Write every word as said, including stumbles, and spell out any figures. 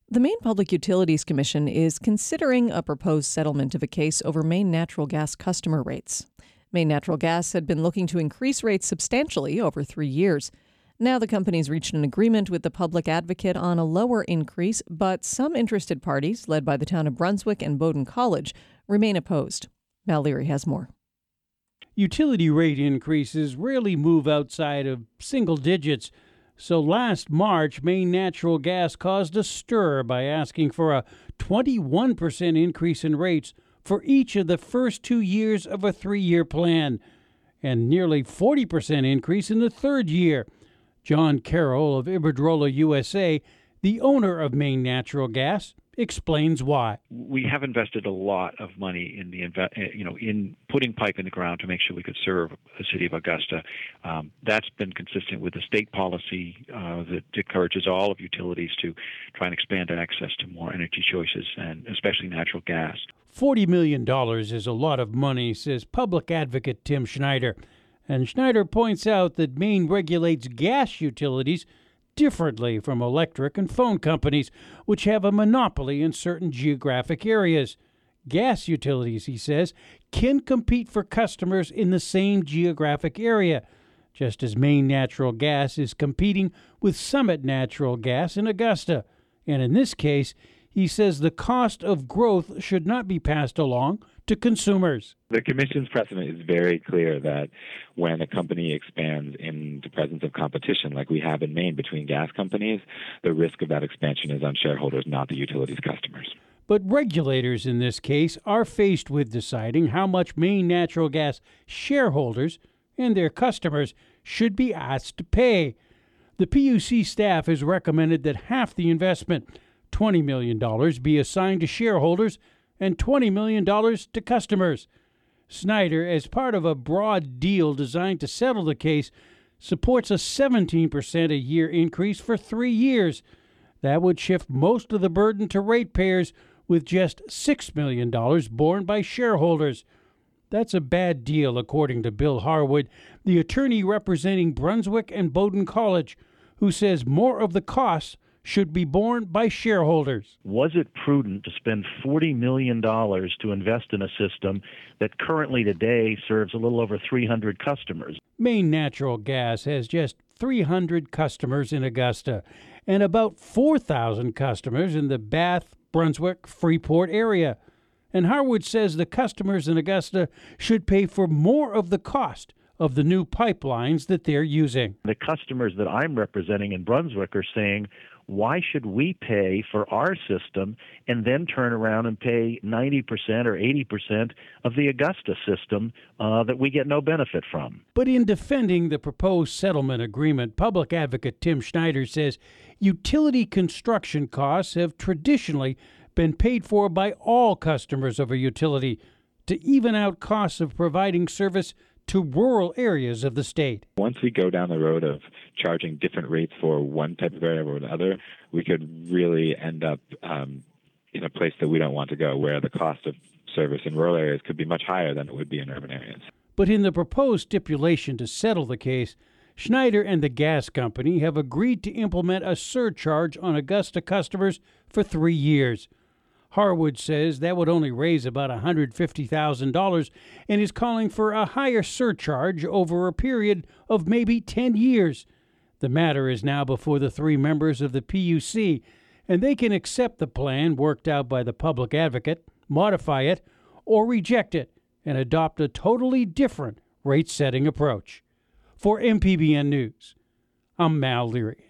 The Maine Public Utilities Commission is considering a proposed settlement of a case over Maine natural gas customer rates. Maine Natural Gas had been looking to increase rates substantially over three years. Now the company's reached an agreement with the public advocate on a lower increase, but some interested parties, led by the town of Brunswick and Bowdoin College, remain opposed. Mal Leary has more. Utility rate increases rarely move outside of single digits. So last March, Maine Natural Gas caused a stir by asking for a twenty-one percent increase in rates for each of the first two years of a three-year plan, and nearly forty percent increase in the third year. John Carroll of Iberdrola U S A, the owner of Maine Natural Gas, explains why. We have invested a lot of money in the you know in putting pipe in the ground to make sure we could serve the city of Augusta. Um, that's been consistent with the state policy uh, that encourages all of utilities to try and expand access to more energy choices, and especially natural gas. forty million dollars is a lot of money, says public advocate Tim Schneider. And Schneider points out that Maine regulates gas utilities differently from electric and phone companies, which have a monopoly in certain geographic areas. Gas utilities, he says, can compete for customers in the same geographic area, just as Maine Natural Gas is competing with Summit Natural Gas in Augusta. And in this case, he says the cost of growth should not be passed along to consumers. The Commission's precedent is very clear that when a company expands in the presence of competition, like we have in Maine between gas companies, the risk of that expansion is on shareholders, not the utilities customers. But regulators in this case are faced with deciding how much Maine Natural Gas shareholders and their customers should be asked to pay. The P U C staff has recommended that half the investment, twenty million dollars, be assigned to shareholders and twenty million dollars to customers. Snyder, as part of a broad deal designed to settle the case, supports a seventeen percent a year increase for three years. That would shift most of the burden to ratepayers, with just six million dollars borne by shareholders. That's a bad deal, according to Bill Harwood, the attorney representing Brunswick and Bowdoin College, who says more of the costs should be borne by shareholders. Was it prudent to spend forty million dollars to invest in a system that currently today serves a little over three hundred customers? Maine Natural Gas has just three hundred customers in Augusta and about four thousand customers in the Bath, Brunswick, Freeport area. And Harwood says the customers in Augusta should pay for more of the cost of the new pipelines that they're using. The customers that I'm representing in Brunswick are saying, why should we pay for our system and then turn around and pay ninety percent or eighty percent of the Augusta system uh, that we get no benefit from? But in defending the proposed settlement agreement, public advocate Tim Schneider says utility construction costs have traditionally been paid for by all customers of a utility to even out costs of providing service to rural areas of the state. Once we go down the road of charging different rates for one type of area or another, we could really end up um, in a place that we don't want to go, where the cost of service in rural areas could be much higher than it would be in urban areas. But in the proposed stipulation to settle the case, Schneider and the gas company have agreed to implement a surcharge on Augusta customers for three years. Harwood says that would only raise about one hundred fifty thousand dollars and is calling for a higher surcharge over a period of maybe ten years. The matter is now before the three members of the P U C, and they can accept the plan worked out by the public advocate, modify it, or reject it and adopt a totally different rate-setting approach. For M P B N News, I'm Mal Leary.